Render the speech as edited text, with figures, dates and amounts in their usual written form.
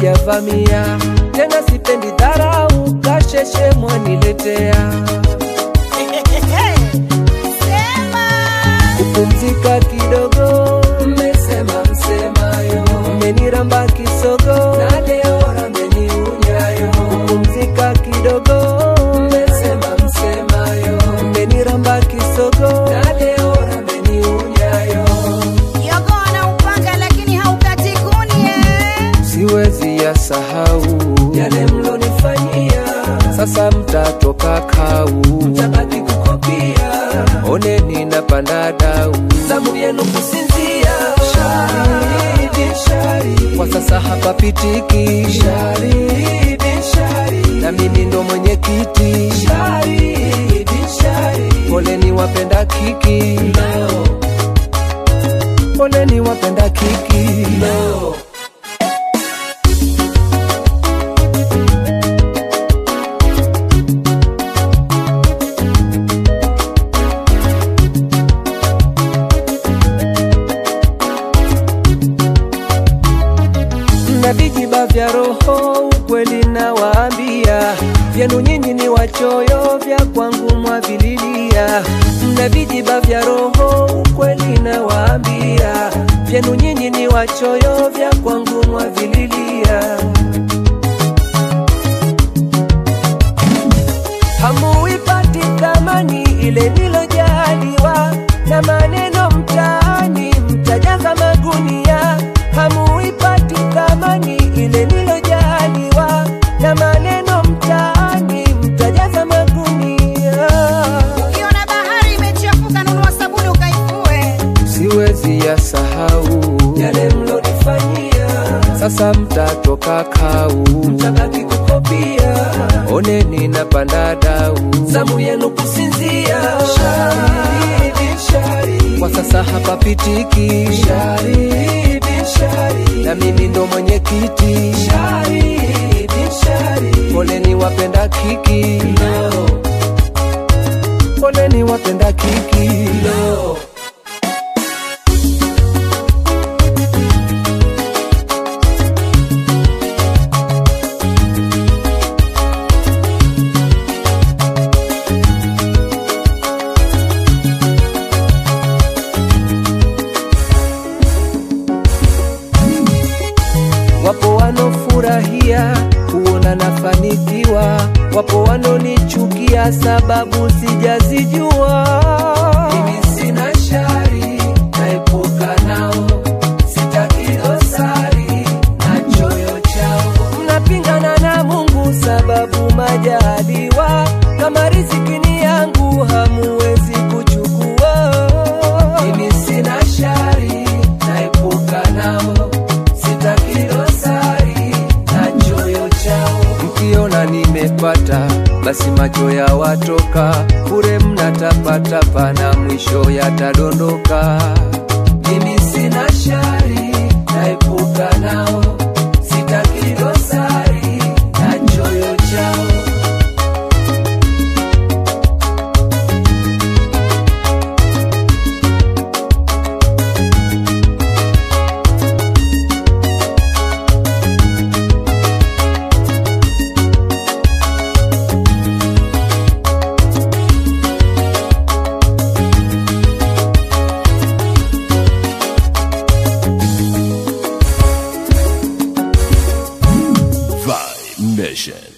sijavamia, tena sipendi dharau, kasheshe mwaniletea. Kupumzika kidogo, mmesema msemayo, mmeniramba kisogo, na leo rambeni unyayo. Kupumzika kidogo, mmesema msemayo, mmeniramba kisogo, na leo rambeni unyayo. Yogo na upanga lakini haukati kuni. Siwezi ya sahau yale mlonifanyia, sasa mtatoka kau, mtabaki kukopia. Oneni napanda dau, zamu yenu kusinzia. Shahidi, shahidi, kwa sasa hapa pitiki. Shahidi, shahidi, na mimi ndo mwenye kiti. Shahidi, shahidi, poleni wapenda kiki leo, poleni wapenda kiki leo. Na vijiba vya roho, ukweli na waambia, vyenu nyinyi ni wachoyo, vya kwangu mwavililia. Na vijiba vya roho, ukweli na waambia, vyenu nyinyi ni wachoyo, vya kwangu mwavililia. Hamuipati thamani ile nilojaliwa, na maneno mtaani mtajaza magunia. Hamuipati thamani ile nilojaliwa, na maneno mtaani mtajaza magunia. Ukiona bahari imechafuka, nunua sabuni ukaifue. Siwezi ya sahau yale mlonifanyia, sasa mtatoka kau, mtabaki kukopia. Oneni napanda dau, zamu yenu kusinzia. Shahidi, shahidi, kwa sasa hapa pitiki. Shahidi, shahidi, na mimi ndo mwenye kiti. Shahidi, shahidi, poleni wapenda kiki leo, poleni wapenda kiki leo. Wapo wanofurahia kuona nafanikiwa, wapo wanonichukia sababu sijazijua. Mimi sina shari, naepuka nao, sitaki dosari na choyo chao. Mnapingana na Mungu sababu majaliwa, kama riziki ni yangu hamuwezi kuchukua. Mimi sina shari, naepuka nao, sitaki dosari na choyo chao. Mkiona nimepata, basi macho ya watoka, bure mnatapatapa na mwisho yatadondoka. Mimi sina shari, naepuka nao, sitaki dosari na choyo chao. Vibe Mission.